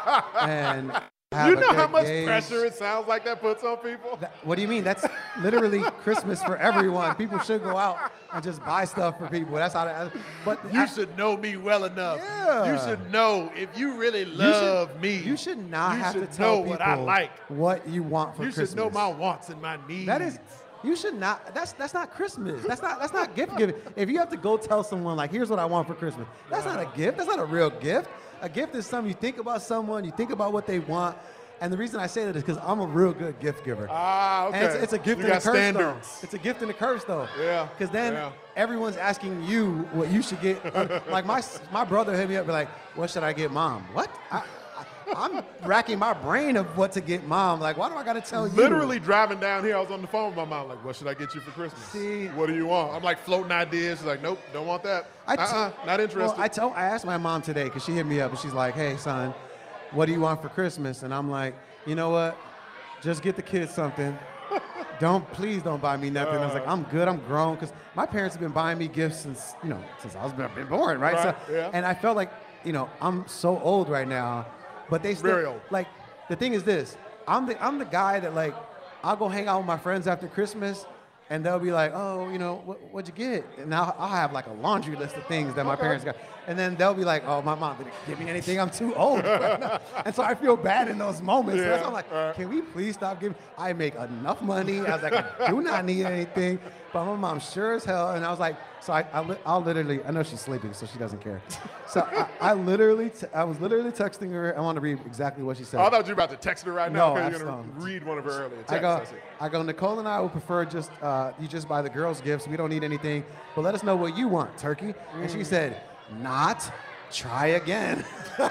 and have You a know how good much gauge. pressure it sounds like that puts on people? That- what do you mean? That's literally Christmas for everyone. People should go out and just buy stuff for people. That's how. That, but You I- should know me well enough. Yeah. You should know if you really you should- love me. You should not you have should to tell know people what I like. what you want for You Christmas. should know my wants and my needs. That is You should not. That's that's not Christmas. That's not that's not gift giving. If you have to go tell someone like, here's what I want for Christmas, that's not a gift. That's not a real gift. A gift is something you think about someone, you think about what they want. And the reason I say that is because I'm a real good gift giver. Ah, okay. And it's, it's a gift you and a got curse standards. though. It's a gift and a curse though. Yeah. Because then yeah. everyone's asking you what you should get. Like my my brother hit me up, be like, what should I get mom? What? I, I'm racking my brain of what to get mom. Like, why do I got to tell you? Literally driving down here, I was on the phone with my mom, like, what should I get you for Christmas? See, what do you want? I'm like floating ideas. She's like, nope, don't want that. I t- uh-uh, not interested. Well, I, told, I asked my mom today because she hit me up and she's like, hey, son, what do you want for Christmas? And I'm like, you know what? Just get the kids something. Don't, please don't buy me nothing. Uh, I was like, I'm good, I'm grown. Because my parents have been buying me gifts since, you know, since I was been born, right? right So, yeah. And I felt like, you know, I'm so old right now. But they still, Very old. like, the thing is this, I'm the I'm the guy that, like, I'll go hang out with my friends after Christmas, and they'll be like, oh, you know, what, what'd you get? And I'll, I'll have, like, a laundry list of things that my okay. parents got. And then they'll be like, oh, my mom didn't give me anything. I'm too old. And so I feel bad in those moments. Yeah, so I'm like, right. can we please stop giving? I make enough money. I was like, I do not need anything. But my mom sure as hell. And I was like, so I, I li- I'll literally, I know she's sleeping, so she doesn't care. So I, I literally, t- I was literally texting her. I want to read exactly what she said. Oh, I thought you were about to text her right now No, because you're absolutely. going to read one of her earlier texts. I go, That's it. I go, Nicole and I would prefer just, uh, you just buy the girls gifts. We don't need anything, but let us know what you want, Turkey. Mm. And she said, not, try again.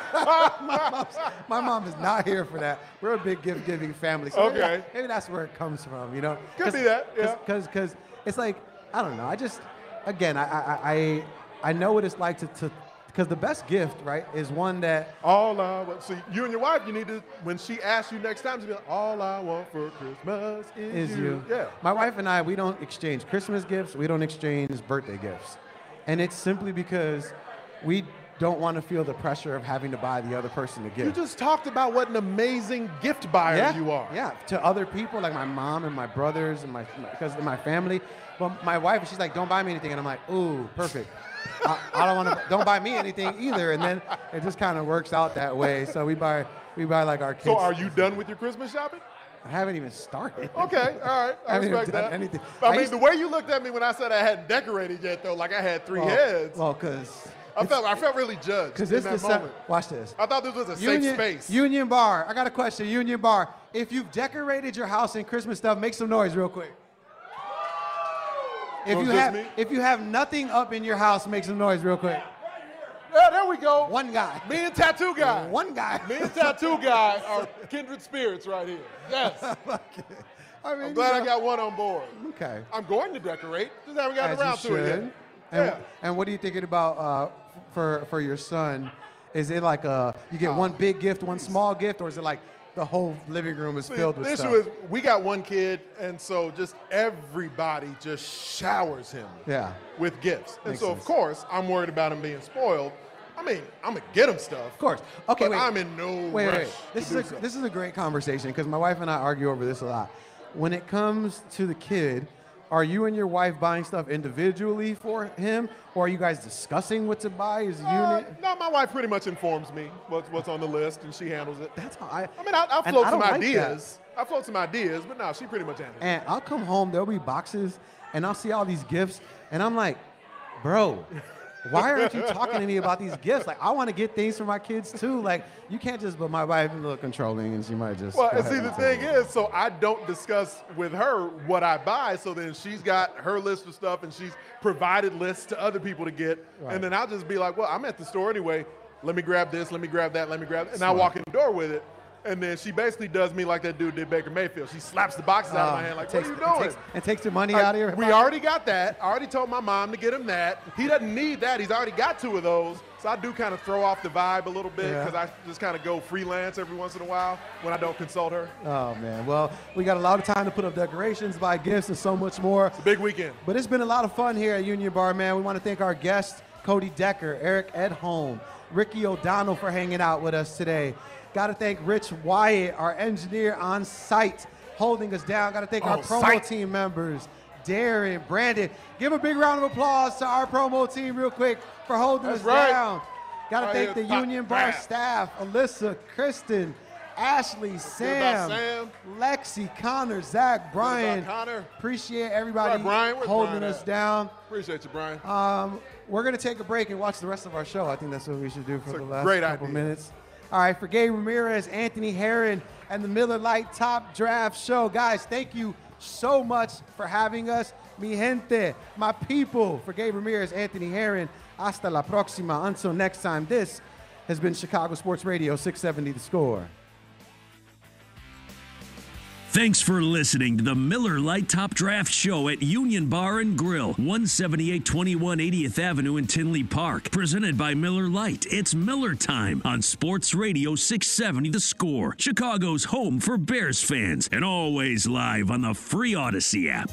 my, mom's, my mom is not here for that. We're a big gift-giving family. So okay. maybe, that, maybe that's where it comes from, you know? Could be that, yeah. Because it's like, I don't know, I just, again, I I, I, I know what it's like to, to because the best gift, right, is one that... All I want, see, you and your wife, you need to, when she asks you next time, she'll be like, all I want for Christmas is, is you. you. Yeah. My wife and I, we don't exchange Christmas gifts. We don't exchange birthday gifts. And it's simply because we don't want to feel the pressure of having to buy the other person a gift. You just talked about what an amazing gift buyer yeah, you are. Yeah, to other people, like my mom and my brothers and my, because of my family. But my wife, she's like, don't buy me anything. And I'm like, ooh, perfect. I, I don't want to, don't buy me anything either. And then it just kind of works out that way. So we buy, we buy like our kids. So are you done with your Christmas shopping? I haven't even started. Okay, all right, I, I haven't respect even done that. anything. I, I mean, used the to- way you looked at me when I said I hadn't decorated yet, though, like I had three well, heads, Well, because... I felt I felt really judged in this that is the moment. watch this. I thought this was a Union, safe space. Union Bar. I got a question. Union Bar. If you've decorated your house in Christmas stuff, make some noise real quick. If So you it's just have me? if you have nothing up in your house, make some noise real quick. Yeah, there we go. One guy. Me and Tattoo Guy. One guy. Me and Tattoo Guy are kindred spirits right here. Yes. I mean, I'm glad you I know, got one on board. Okay. I'm going to decorate. Just haven't gotten As around you to it should. yet. And, Yeah. and what are you thinking about uh, for for your son? Is it like a you get one big gift, one small gift, or is it like the whole living room is See, filled with the stuff? issue is we got one kid, and so just everybody just showers him Yeah. with gifts. And Makes so, sense. of course, I'm worried about him being spoiled. I mean, I'm going to get him stuff. Of course. Okay, but wait. I'm in no Wait, rush wait, wait. This to is do a so. this is a great conversation because my wife and I argue over this a lot. When it comes to the kid, are you and your wife buying stuff individually for him, or are you guys discussing what to buy as a Uh, unit? no, my wife pretty much informs me what's, what's on the list, and she handles it. That's how I. I mean, I, I and float I some don't like ideas. I float some ideas, but no, she pretty much handles it. And I'll come home, there'll be boxes, and I'll see all these gifts, and I'm like, bro, why aren't you talking to me about these gifts? Like, I want to get things for my kids too. Like, you can't just, but my wife is a little controlling, and she might just. Well, go and ahead see, the and thing tell me. is, so I don't discuss with her what I buy, so then she's got her list of stuff, and she's provided lists to other people to get, Right. and then I'll just be like, well, I'm at the store anyway. Let me grab this, let me grab that, let me grab that, and I walk in the door with it, and then she basically does me like that dude did Baker Mayfield. She slaps the boxes out of my Uh, hand like, takes, what are you doing? And takes, and takes the money Like, out of your we already got that. I already told my mom to get him that. He doesn't need that. He's already got two of those. So I do kind of throw off the vibe a little bit Yeah. because I just kind of go freelance every once in a while when I don't consult her. Oh, man. Well, we got a lot of time to put up decorations, buy gifts, and so much more. It's a big weekend. But it's been a lot of fun here at Union Bar, man. We want to thank our guests, Cody Decker, Eric Edholm, Ricky O'Donnell for hanging out with us today. Got to thank Rich Wyatt, our engineer on site, holding us down. Got to thank our On promo site. team members, Darren, Brandon. Give a big round of applause to our promo team real quick for holding That's us right. down. Got to Right thank here, the top Union Bar draft. staff, Alyssa, Kristen, Ashley, Sam, Sam, Lexi, Connor, Zach, Brian. Connor. Appreciate everybody Right, Brian? Where's holding Brian us at? down. Appreciate you, Brian. Um, we're going to take a break and watch the rest of our show. I think that's what we should do for It's a the last great couple idea. minutes. All right, for Gabe Ramirez, Anthony Herron, and the Miller Lite Top Draft Show. Guys, thank you so much for having us. Mi gente, my people. For Gabe Ramirez, Anthony Herron, hasta la próxima. Until next time, this has been Chicago Sports Radio, six seventy The Score. Thanks for listening to the Miller Lite Top Draft Show at Union Bar and Grill, one seventy-eight twenty-one eightieth Avenue in Tinley Park. Presented by Miller Lite. It's Miller time on Sports Radio six seventy The Score, Chicago's home for Bears fans, and always live on the free Odyssey app.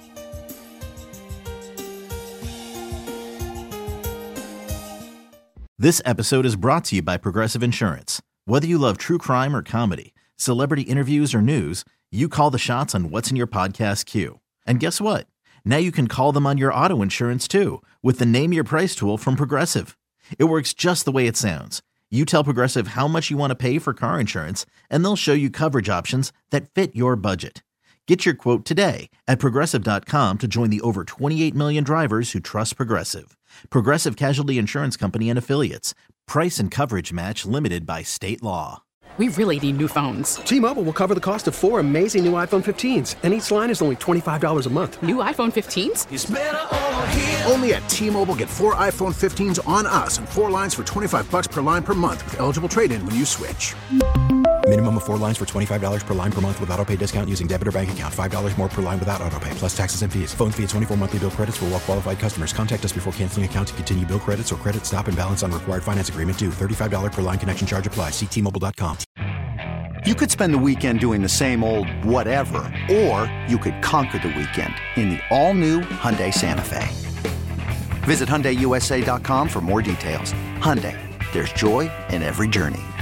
This episode is brought to you by Progressive Insurance. Whether you love true crime or comedy, celebrity interviews or news, you call the shots on what's in your podcast queue. And guess what? Now you can call them on your auto insurance too with the Name Your Price tool from Progressive. It works just the way it sounds. You tell Progressive how much you want to pay for car insurance, and they'll show you coverage options that fit your budget. Get your quote today at Progressive dot com to join the over twenty-eight million drivers who trust Progressive. Progressive Casualty Insurance Company and Affiliates. Price and coverage match limited by state law. We really need new phones. T-Mobile will cover the cost of four amazing new iPhone fifteens, and each line is only twenty-five dollars a month. New iPhone fifteens? It's better over here. Only at T-Mobile, get four iPhone fifteens on us and four lines for twenty-five bucks per line per month with eligible trade-in when you switch. Minimum of four lines for twenty-five dollars per line per month with autopay discount using debit or bank account. five dollars more per line without autopay, plus taxes and fees. Phone fee at twenty-four monthly bill credits for well-qualified customers. Contact us before canceling account to continue bill credits or credit stop and balance on required finance agreement due. thirty-five dollars per line connection charge applies. See T Mobile dot com. You could spend the weekend doing the same old whatever, or you could conquer the weekend in the all-new Hyundai Santa Fe. Visit Hyundai U S A dot com for more details. Hyundai, there's joy in every journey.